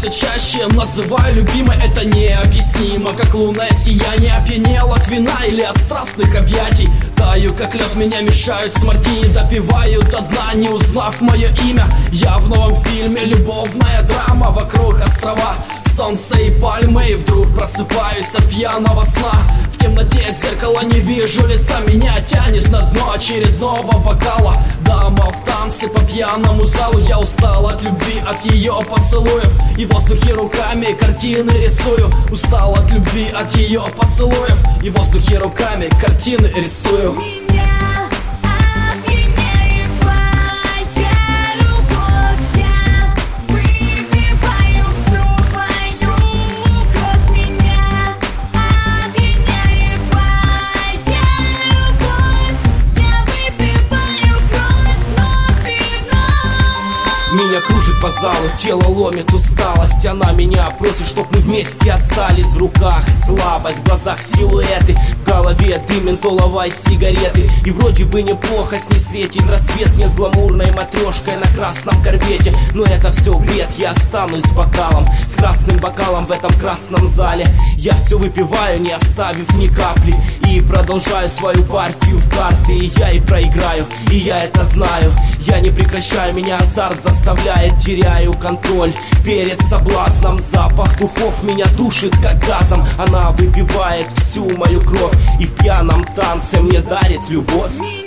все чаще называю любимой, это необъяснимо. Как лунное сияние, опьянел от вина или от страстных объятий. Таю, как лед, меня мешают с мартини, допивают до дна, не узнав мое имя. Я в новом фильме, любовная драма, вокруг острова, солнце и пальмы. И вдруг просыпаюсь от пьяного сна. В темноте зеркала не вижу лица, меня тянет на дно очередного бокала. Дама в танце по пьяному залу, я устал от любви, от ее поцелуев. И в воздухе руками картины рисую. Устал от любви, от ее поцелуев. И в воздухе руками картины рисую. Меня кружит по залу, тело ломит усталость. Она меня просит, чтоб мы вместе остались. В руках слабость, в глазах силуэты, в голове дым ментоловой сигареты. И вроде бы неплохо с ней встретить рассвет. Мне с гламурной матрешкой на красном корвете. Но это все бред, я останусь с бокалом, с красным бокалом в этом красном зале. Я все выпиваю, не оставив ни капли. И продолжаю свою партию в карты. И я и проиграю, и я это знаю. Я не прекращаю, меня азарт заставляет, теряю контроль перед соблазном. Запах духов меня душит как газом. Она выпивает всю мою кровь и в пьяном танце мне дарит любовь.